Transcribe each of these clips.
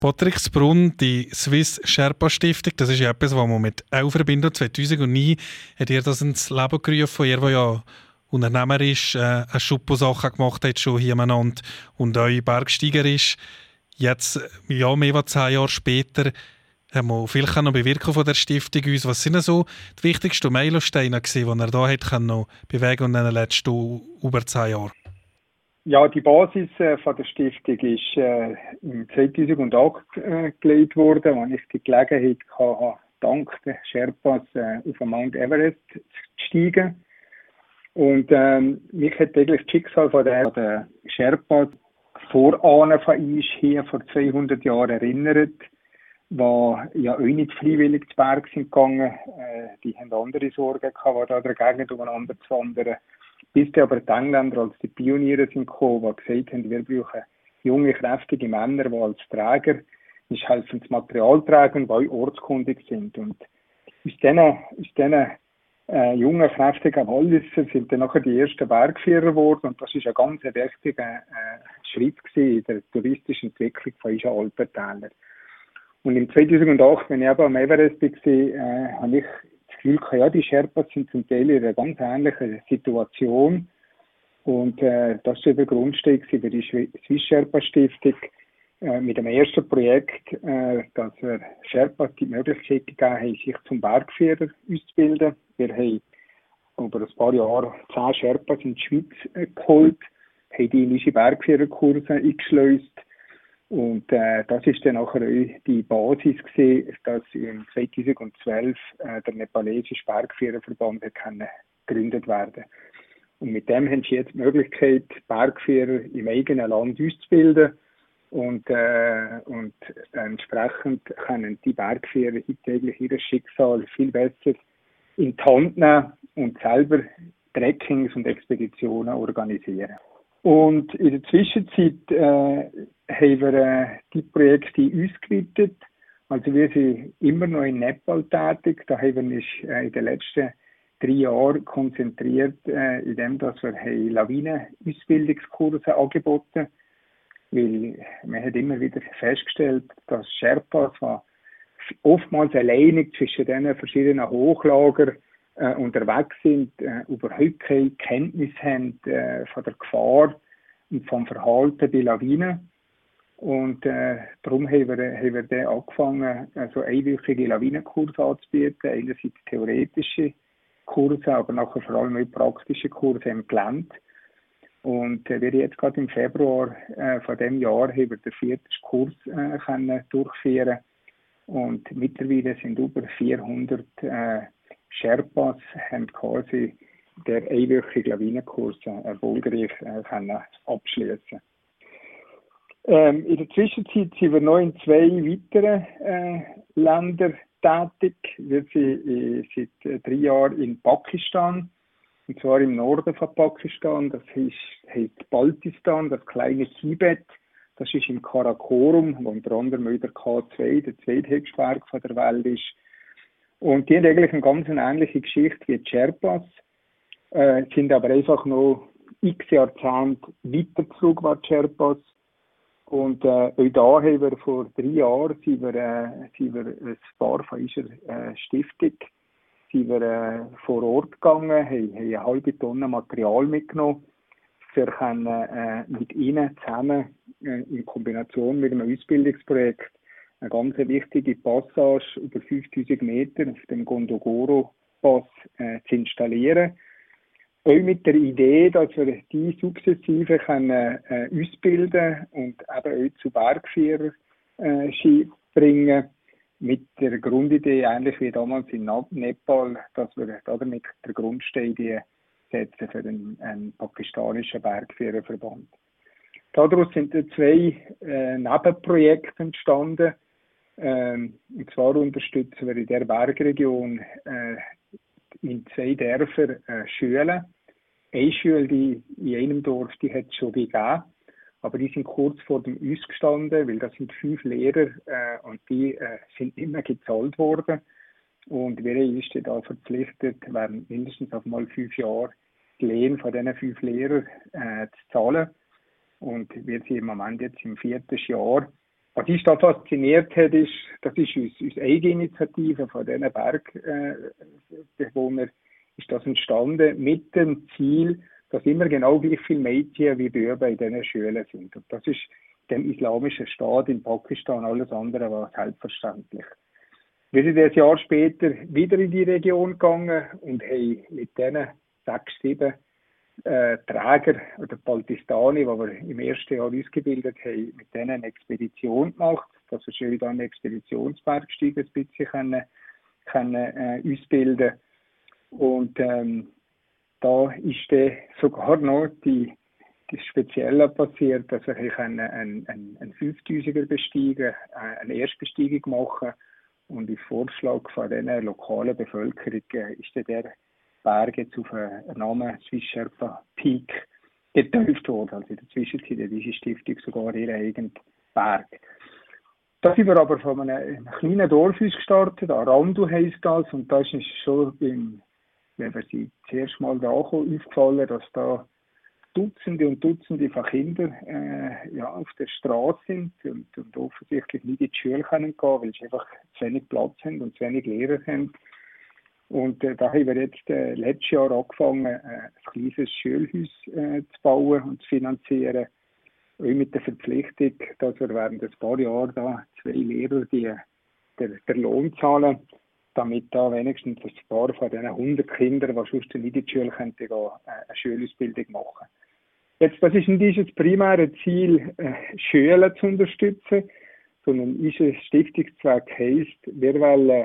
Patricksbrunn, die Swiss Sherpa Stiftung, das ist ja etwas, was man mit auch verbindet. 2009 hat ihr das ins Leben gerufen, ihr, der ja unternehmerisch eine Schuppo-Sache gemacht hat, schon hier miteinander und euch Bergsteiger ist. Jetzt, ja, mehr als 10 Jahre später, haben wir viel noch bewirken von der Stiftung uns. Was sind so die wichtigsten Meilensteine gewesen, die ihr da hat noch bewegen in den letzten über 10 Jahren? Ja, die Basis von der Stiftung ist im 2008 gelegt worden, als ich die Gelegenheit hatte, dank der Sherpas auf den Mount Everest zu steigen. Und mich hat eigentlich das Schicksal von der Sherpas Vorahnen von uns hier vor 200 Jahren erinnert, die ja auch nicht freiwillig zu Berg sind gegangen. Die haben andere Sorgen gehabt, die da dagegen umeinander zu wandern. Bis dann aber die Engländer als die Pioniere sind gekommen, die gesagt haben, wir brauchen junge, kräftige Männer, die als Träger nicht helfen, das Material tragen, die auch ortskundig sind. Und aus diesen jungen, kräftigen Walliser sind dann nachher die ersten Bergführer geworden. Und das ist ein ganz wichtiger Schritt in der touristischen Entwicklung von unseren Alpentäler. Und im 2008, wenn ich eben am Everest war, habe ich das Gefühl gehabt, ja, die Sherpas sind zum Teil in einer ganz ähnlichen Situation. Und das war der Grundstein für die Swiss Sherpa Stiftung mit dem ersten Projekt, dass wir Sherpas die Möglichkeit gegeben haben, sich zum Bergführer auszubilden. Wir haben über ein paar Jahre 10 Sherpas in die Schweiz geholt, haben die in unsere Bergführerkurse eingeschleust. Und das ist dann nachher auch die Basis gewesen, dass im 2012 der nepalesische Bergführerverband gegründet werden. Und mit dem haben sie jetzt die Möglichkeit, Bergführer im eigenen Land auszubilden. Und entsprechend können die Bergführer täglich ihr Schicksal viel besser in die Hand nehmen und selber Trekkings und Expeditionen organisieren. Und in der Zwischenzeit haben wir die Projekte ausgeweitet. Also wir sind immer noch in Nepal tätig. Da haben wir uns in den letzten 3 Jahren konzentriert, indem dass wir Lawinen-Ausbildungskurse angeboten haben. Weil man hat immer wieder festgestellt, dass Sherpas oftmals alleinig zwischen diesen verschiedenen Lagern unterwegs sind, überhaupt keine Kenntnis haben von der Gefahr und vom Verhalten bei Lawinen. Und darum haben wir dann angefangen, so einwöchige Lawinenkurse anzubieten. Einerseits theoretische Kurse, aber nachher vor allem auch praktische Kurse im Gelände. Und wir jetzt gerade im Februar von diesem Jahr haben wir den 4. Kurs können durchführen. Und mittlerweile sind über 400 Sherpas haben quasi der einwöchige Lawinenkurs erfolgreich abschließen. In der Zwischenzeit sind wir noch in 2 weiteren Ländern tätig. Wir sind seit 3 Jahren in Pakistan, und zwar im Norden von Pakistan. Das heißt Baltistan, das kleine Tibet. Das ist im Karakorum, wo unter anderem der K2, der zweithöchste Berg der Welt ist. Und die haben eigentlich eine ganz ähnliche Geschichte wie die Sherpas, sind aber einfach noch x Jahrzehnte weiter zurück als die Sherpas. Und auch da haben wir vor 3 Jahren sind wir ein Paar von unserer Stiftung vor Ort gegangen, haben eine halbe Tonne Material mitgenommen. Wir können mit ihnen zusammen in Kombination mit einem Ausbildungsprojekt eine ganz wichtige Passage über 5000 Meter auf dem Gondogoro-Pass zu installieren. Auch mit der Idee, dass wir die sukzessive können, ausbilden und eben auch zu Bergführern bringen. Mit der Grundidee, ähnlich wie damals in Nepal, dass wir damit den Grundstein setzen für einen pakistanischen Bergführerverband. Daraus sind 2 Nebenprojekte entstanden. Und zwar unterstützen wir in der Bergregion in 2 Dörfern Schulen. Eine Schule, die in einem Dorf, die hat es schon gegeben, aber die sind kurz vor dem Ausgestanden, weil das sind 5 Lehrer und die sind nicht mehr gezahlt worden. Und wir sind da verpflichtet, während mindestens auf mal 5 Jahre die Lehre von diesen 5 Lehrern zu zahlen. Und wir sind im Moment jetzt im 4. Jahr Was uns da fasziniert hat, ist, das ist uns Eigeninitiative von diesen Bergbewohnern, ist das entstanden mit dem Ziel, dass immer genau gleich viele Mädchen wie Buben in diesen Schulen sind. Und das ist dem islamischen Staat in Pakistan alles andere war selbstverständlich. Wir sind ein Jahr später wieder in die Region gegangen und haben mit diesen 6, 7 Träger oder Baltistani, die wir im ersten Jahr ausgebildet haben, mit denen eine Expedition gemacht, dass wir schön dann Expeditionsbergsteigen ein bisschen können ausbilden. Und da ist dann sogar noch das Spezielle passiert, dass wir einen 5000er besteigen, eine Erstbesteigung machen. Und auf Vorschlag von dieser lokalen Bevölkerung ist dann der Berg jetzt auf einen Namen Swiss Sherpa Peak getauft worden. Also in der Zwischenzeit hat diese Stiftung sogar ihren eigenen Berg. Da sind wir aber von einem kleinen Dorf aus gestartet, Arandu heisst das, und da ist uns schon, wenn wir sie das erste Mal da ankommen, aufgefallen, dass da Dutzende und Dutzende von Kindern auf der Straße sind und offensichtlich nicht in die Schule können gehen, weil sie einfach zu wenig Platz haben und zu wenig Lehrer haben. Und da haben wir jetzt letztes Jahr angefangen, ein kleines Schulhaus zu bauen und zu finanzieren. Und mit der Verpflichtung, dass wir während ein paar Jahren da 2 Lehrer der Lohn zahlen, damit da wenigstens ein paar von diesen 100 Kindern, die sonst nicht in die Schule gehen, eine Schulausbildung machen. Jetzt, das ist nicht das primäre Ziel, Schulen zu unterstützen, sondern unser Stiftungszweck heisst, wir wollen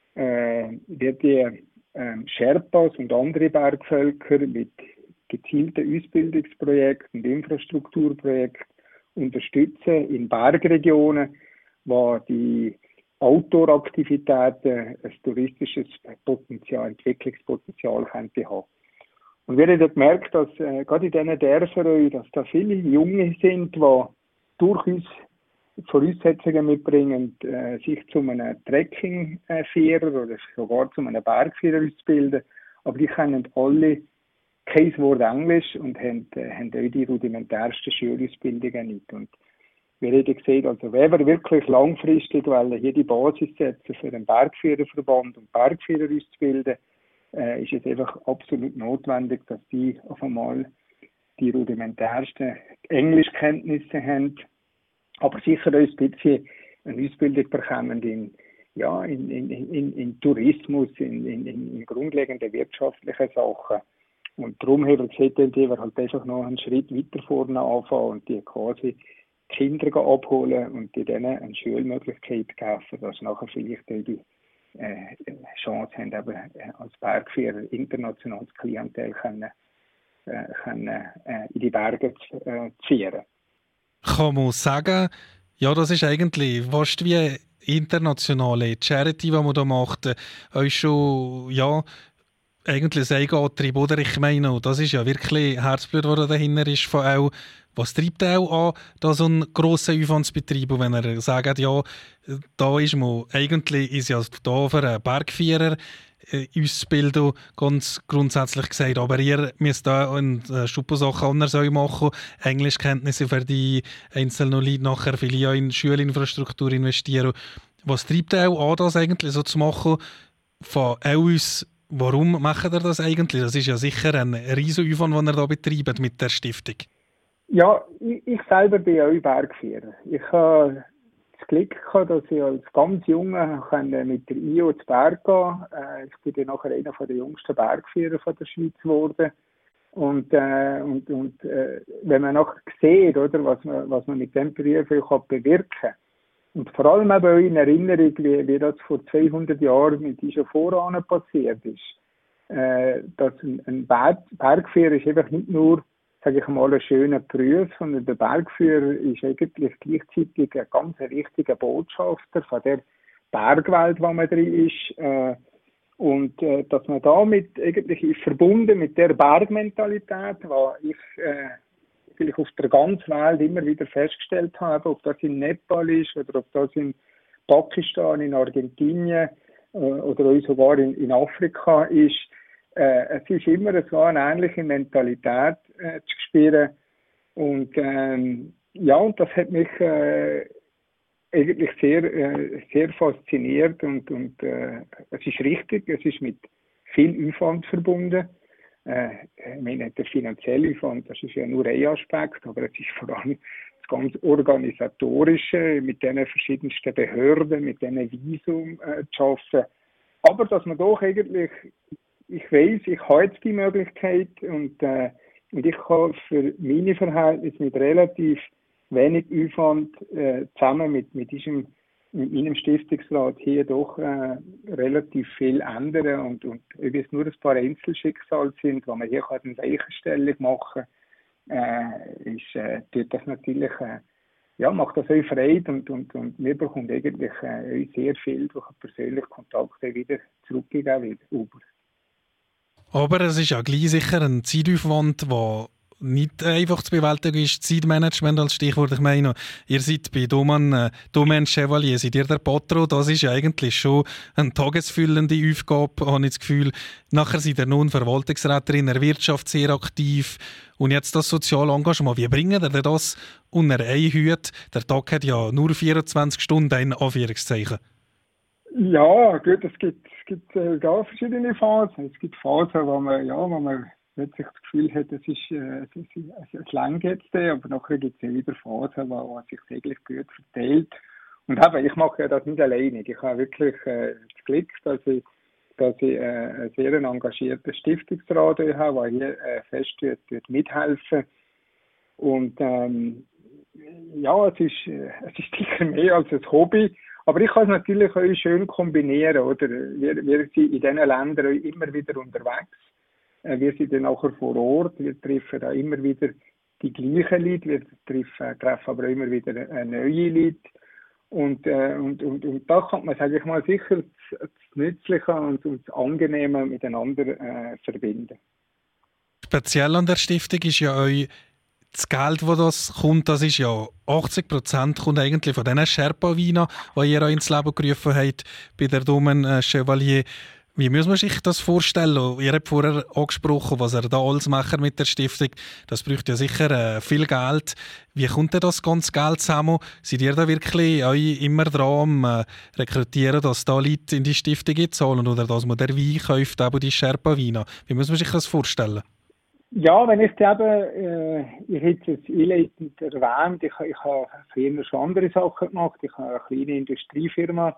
die Sherpas und andere Bergvölker mit gezielten Ausbildungsprojekten und Infrastrukturprojekten unterstützen in Bergregionen, wo die Outdoor-Aktivitäten ein touristisches Potenzial, Entwicklungspotenzial könnte haben. Und wir haben gemerkt, dass gerade in diesen Dörfern, dass da viele Junge sind, die durchaus Voraussetzungen mitbringen, sich zu einem Trekkingführer oder sogar zu einem Bergführer auszubilden. Aber die können alle kein Wort Englisch und haben auch die rudimentärsten Schulausbildungen nicht. Und wir haben gesehen, also wenn wir wirklich langfristig wollen, hier die Basis setzen für den Bergführerverband und Bergführer auszubilden, ist es einfach absolut notwendig, dass die auf einmal die rudimentärsten Englischkenntnisse haben, aber sicher auch ein bisschen eine Ausbildung bekommen in Tourismus, in grundlegenden wirtschaftlichen Sachen. Und darum haben wir gesagt, dass wir halt einfach noch einen Schritt weiter vorne anfangen und die quasi Kinder abholen und denen eine Schulmöglichkeit geben, dass sie nachher vielleicht auch die Chance haben, eben als Bergführer internationales Klientel können in die Berge zu führen. Kann man sagen, ja, das ist eigentlich fast wie eine internationale Charity, die man da macht, euch schon, ja, eigentlich ein Eigenantrieb, oder? Ich meine, das ist ja wirklich Herzblut, das da dahinter ist von auch, was treibt auch an, da so ein grosser Aufwandsbetrieb, und wenn er sagt, ja, da ist man, eigentlich ist ja da für einen Bergführer Ausbildung ganz grundsätzlich gesagt, aber ihr müsst da eine Sachen anders machen, Englischkenntnisse für die einzelnen Leute nachher vielleicht auch in Schulinfrastruktur investieren. Was treibt auch an, das eigentlich so zu machen, von uns? Warum macht ihr das eigentlich? Das ist ja sicher ein riesiger Aufwand, den ihr da betreibt mit der Stiftung. Ja, ich selber bin ja auch Bergführer. Ich habe das Glück gehabt, dass ich als ganz Junge mit der IO zu Berg gehen. Ich bin dann nachher einer der jüngsten Bergführer von der Schweiz geworden. Und wenn man nachher sieht, oder, was man mit dem Beruf bewirken kann, und vor allem eben auch in Erinnerung, wie das vor 200 Jahren mit diesen Vorahnen passiert ist, dass ein Bergführer ist einfach nicht nur, sage ich mal, ein schöner Beruf, sondern der Bergführer ist eigentlich gleichzeitig ein ganz wichtiger Botschafter von der Bergwelt, wo man drin ist. Und dass man damit eigentlich ist verbunden mit der Bergmentalität, die ich vielleicht auf der ganzen Welt immer wieder festgestellt habe, ob das in Nepal ist oder ob das in Pakistan, in Argentinien oder auch sogar in Afrika ist. Es ist immer so eine ähnliche Mentalität zu spüren. Und und das hat mich eigentlich sehr fasziniert und es ist richtig, es ist mit viel Aufwand verbunden. Ich meine, der finanzielle Aufwand, das ist ja nur ein Aspekt, aber es ist vor allem das ganz Organisatorische, mit den verschiedensten Behörden, mit diesen Visum zu arbeiten. Aber dass man doch eigentlich, ich weiss, ich habe jetzt die Möglichkeit und ich kann für meine Verhältnisse mit relativ wenig Aufwand zusammen mit meinem Stiftungsrat hier doch relativ viel ändern und ob es nur ein paar Einzelschicksale sind, wo man hier eine Weichenstellung machen kann, tut das natürlich, macht das euch Freude und wir bekommen eigentlich euch sehr viel durch einen persönlichen Kontakt wieder zurückgegeben wird. Aber es ist ja gleich sicher ein Zeitaufwand, der nicht einfach zu bewältigen ist. Zeitmanagement als Stichwort. Ich meine, ihr seid bei Domaine Chevalier, seid ihr der Patron. Das ist ja eigentlich schon eine tagesfüllende Aufgabe, habe ich das Gefühl. Nachher seid ihr nun Verwaltungsrätin in der Wirtschaft sehr aktiv. Und jetzt das soziale Engagement. Wie bringen ihr das unter einen Hut? Der Tag hat ja nur 24 Stunden in Anführungszeichen. Ja, gut, es gibt da verschiedene Phasen. Es gibt Phasen, wo man plötzlich das Gefühl hat, es langt jetzt, aber nachher gibt es wieder Phasen, wo sich täglich gut verteilt. Und eben, ich mache ja das nicht alleine. Ich habe wirklich das Glück, dass ich einen sehr engagierten Stiftungsrat habe, der hier fest mithelfen. Und es ist sicher mehr als ein Hobby. Aber ich kann es natürlich auch schön kombinieren, oder? Wir sind in diesen Ländern immer wieder unterwegs. Wir sind dann nachher vor Ort. Wir treffen da immer wieder die gleichen Leute. Wir treffen aber auch immer wieder neue Leute. Und da kann man, sage ich mal, sicher das Nützliche und das Angenehme miteinander verbinden. Speziell an der Stiftung ist ja euch das Geld, das kommt, das ist ja 80% kommt eigentlich von diesen Sherpa-Weinen, die ihr euch ins Leben gerufen habt bei der Domaine Chevalier. Wie muss man sich das vorstellen? Ihr habt vorher angesprochen, was ihr da alles macht mit der Stiftung. Das braucht ja sicher viel Geld. Wie kommt denn das ganze Geld zusammen? Seid ihr da wirklich euch immer dran am rekrutieren, dass da Leute in die Stiftung zahlen oder dass man der Wein kauft, aber die Sherpa-Weine? Wie muss man sich das vorstellen? Ja, wenn ich ich hätte es einleitend erwähnt, ich habe früher schon andere Sachen gemacht. Ich habe eine kleine Industriefirma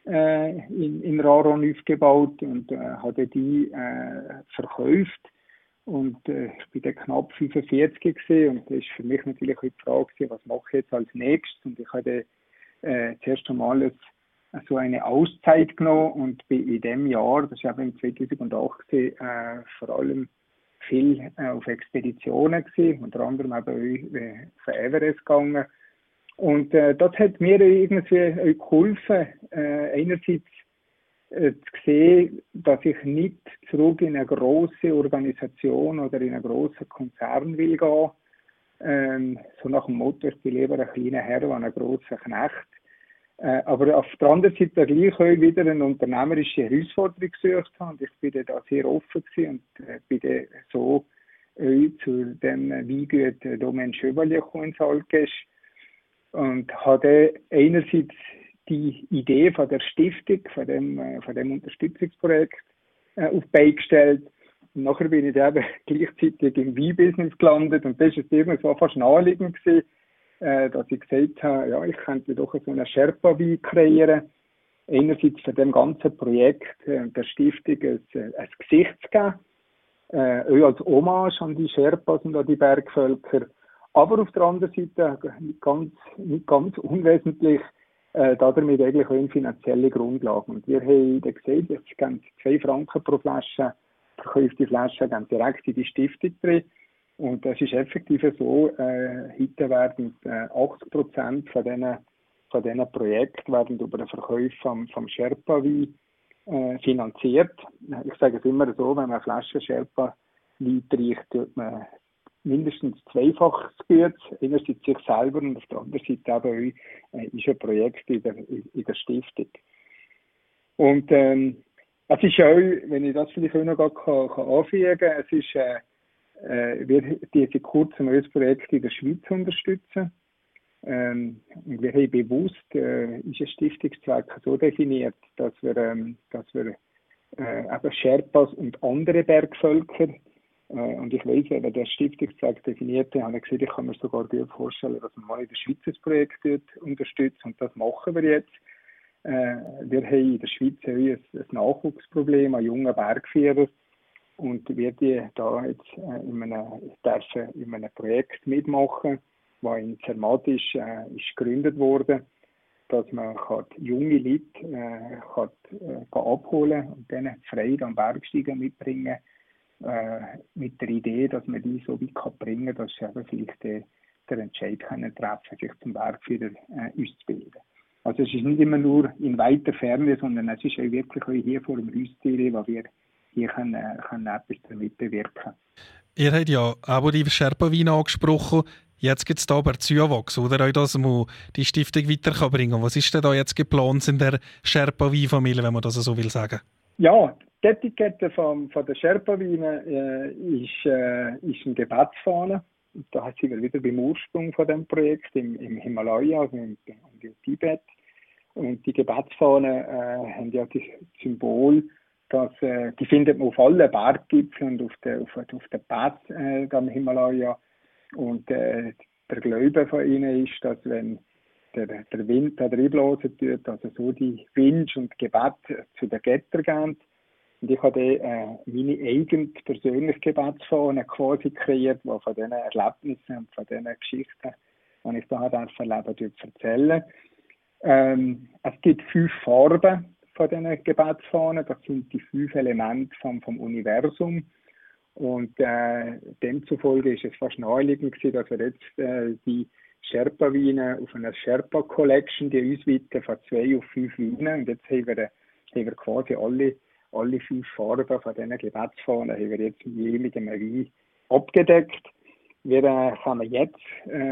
in Raron aufgebaut und habe die verkauft. Und ich bin dann knapp 45 gewesen, und das ist für mich natürlich auch die Frage, was mache ich jetzt als nächstes? Und ich habe das erste Mal so eine Auszeit genommen und bin in dem Jahr, das war eben 2008, vor allem viel auf Expeditionen gewesen, unter anderem eben auf Everest gegangen. Und das hat mir irgendwie geholfen, einerseits zu sehen, dass ich nicht zurück in eine grosse Organisation oder in einen grossen Konzern will gehen. So nach dem Motto, ich bin lieber ein kleiner Herr als ein grosser Knecht. Aber auf der anderen Seite gleich auch wieder eine unternehmerische Herausforderung gesucht habe. Und ich bin da sehr offen gewesen und bin dann so zu dem Weingut Domaine Chevalier gekommen in Salzgitter und habe einerseits die Idee von der Stiftung, von dem Unterstützungsprojekt auf die Beine gestellt. Und nachher bin ich eben gleichzeitig im Weinbusiness gelandet und das war irgendwo fast naheliegend gewesen, dass ich gesagt habe, ja, ich könnte doch so einen Sherpa-Wein kreieren. Einerseits für dem ganzen Projekt der Stiftung ein Gesicht zu geben, auch als Hommage an die Sherpas und an die Bergvölker. Aber auf der anderen Seite, nicht ganz unwesentlich, damit eigentlich auch in finanzielle Grundlagen. Und wir haben dann gesagt, jetzt gehen 2 Franken pro Flasche, verkaufte Flasche gehen direkt in die Stiftung drin. Und das ist effektiv so, heute werden 80% von diesen Projekten werden über den Verkauf vom Sherpa-Wein finanziert. Ich sage es immer so, wenn man eine Flasche Sherpa-Wein trinkt, tut man mindestens zweifaches Gutes, einerseits sich selber und auf der anderen Seite eben auch, ist ein Projekt in der Stiftung. Und es ist auch, wenn ich das vielleicht auch noch anfügen kann, es ist wir diese kurzem ein Projekt in der Schweiz unterstützen. Und wir haben bewusst, ist ein Stiftungszweck so definiert, dass wir eben Sherpas und andere Bergvölker, und ich weiss, wenn der Stiftungszweck definiert hat, habe ich gesagt, ich kann mir sogar gut vorstellen, dass wir mal in der Schweiz ein Projekt unterstützen, und das machen wir jetzt. Wir haben in der Schweiz ein Nachwuchsproblem an jungen Bergführern, und wir die da jetzt in einem Projekt mitmachen, das in Zermatt ist gegründet worden, dass man junge Leute abholen und dann Freude am Bergsteigen mitbringen, mit der Idee, dass man die so weit bringen kann, dass sie eben vielleicht den Entscheid treffen können, sich zum Bergführer auszubilden. Also es ist nicht immer nur in weiter Ferne, sondern es ist auch wirklich auch hier vor dem Haustür, wo wir hier können etwas damit bewirken. Ihr habt ja auch die Sherpa-Weine angesprochen. Jetzt gibt es da aber Zuwachs, oder? Auch, dass man die Stiftung weiterbringen kann. Was ist denn da jetzt geplant in der Sherpa-Wein-Familie, wenn man das so will sagen? Ja, die Etikette von der Sherpa-Weine ist eine Gebetsfahne. Da sind wir wieder beim Ursprung von dem Projekt im Himalaya, also im Tibet. Und die Gebetsfahnen haben ja das Symbol, die findet man auf allen Berggipfeln und auf den Pässen am Himalaya. Und der Glaube von ihnen ist, dass wenn der Wind da reinblasen tut, also so die Wünsche und Gebete zu den Göttern gehen. Und ich habe meine eigene persönliche Gebetsfahne quasi kreiert, die von diesen Erlebnissen und von diesen Geschichten, die ich da erleben erzählen. Es gibt 5 Farben von diesen Gebetsfahnen. Das sind die 5 Elemente vom Universum. Und demzufolge ist es fast naheliegend gewesen, dass wir jetzt die Sherpa-Weine auf einer Sherpa-Collection, die ausweiten von 2 auf 5 Weine. Und jetzt haben wir quasi alle 5 Farben von diesen Gebetsfahnen haben wir jetzt mit einem Wein abgedeckt. Wir kommen jetzt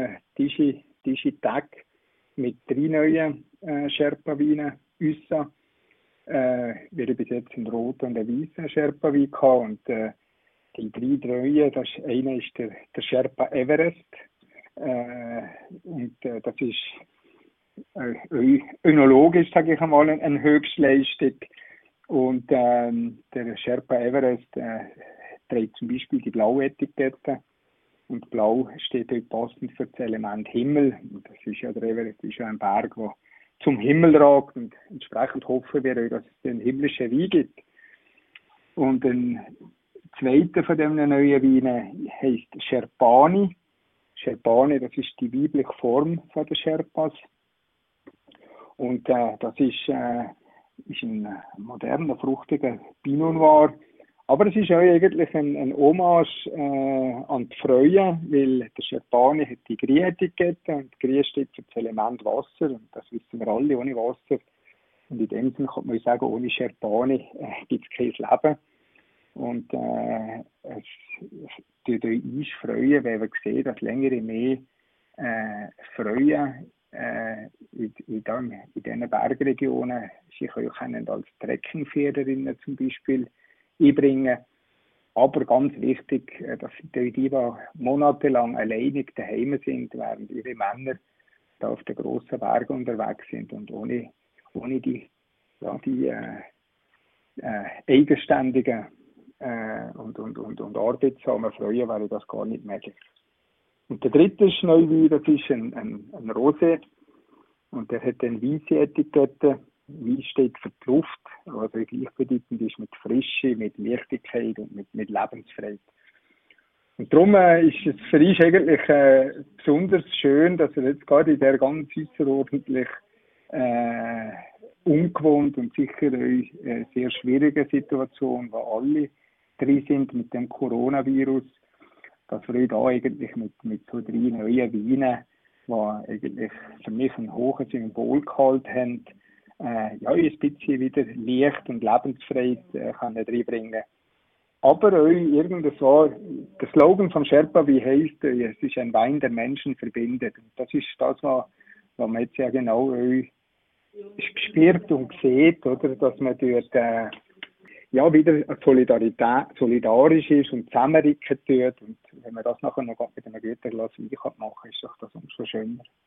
diese Tag mit 3 neuen Sherpa-Weinen raus. Wir haben bis jetzt einen roten und einen weißen Sherpa-Wein gehabt, und die 3 neuen, einer ist der Sherpa Everest. Das ist önologisch, sage ich einmal, eine Höchstleistung. Und der Sherpa Everest trägt zum Beispiel die blaue Etikette. Und blau steht dort passend für das Element Himmel. Und das ist ja, der Everest ist ja ein Berg, der zum Himmel ragt. Und entsprechend hoffen wir auch, dass es den himmlischen Wein gibt. Und ein zweiter von diesen neuen Weinen heisst Sherpani. Sherpani, das ist die weibliche Form von der Sherpas. Und das ist ein moderner, fruchtiger Pinot Noir. Aber es ist auch eigentlich ein Hommage an die Freuen, weil der Sherpani hat die Grün-Etikette, und Grün steht für das Element Wasser, und das wissen wir alle, ohne Wasser. Und in dem Sinne kann man sagen, ohne Sherpani gibt es kein Leben. Und es tut uns freuen, wenn wir sehen, dass längere mehr Freuen in diesen Bergregionen sich auch als Trekkingführerinnen zum Beispiel einbringen. Aber ganz wichtig, dass die monatelang alleinig daheim sind, während ihre Männer da auf den grossen Bergen unterwegs sind, und ohne die eigenständigen und arbeitsamen Freuen wäre das gar nicht möglich. Und der dritte Neuwein, das ist ein Rosé, und der hat eine weisse Etikette. Wein steht für die Luft, also gleichbedeutend ist mit Frische, mit Leichtigkeit und mit Lebensfreude. Und darum ist es für uns eigentlich besonders schön, dass er jetzt gerade in der ganz außerordentlich ungewohnt und sicher sehr schwierigen Situation, wo alle drin sind mit dem Coronavirus, dass wir da eigentlich mit so 3 neuen Weinen, die eigentlich für mich einen hohen Symbolgehalt haben, ein bisschen wieder Licht und Lebensfreude reinbringen. Aber auch irgendwo, der Slogan von Sherpa, wie heisst, es ist ein Wein, der Menschen verbindet. Und das ist das, was man jetzt ja genau spürt und sieht, oder, dass man dort wieder solidarisch ist und zusammenrücken tut. Und wenn man das nachher noch mit einem guten Glas Wein machen kann, ist doch das umso schöner.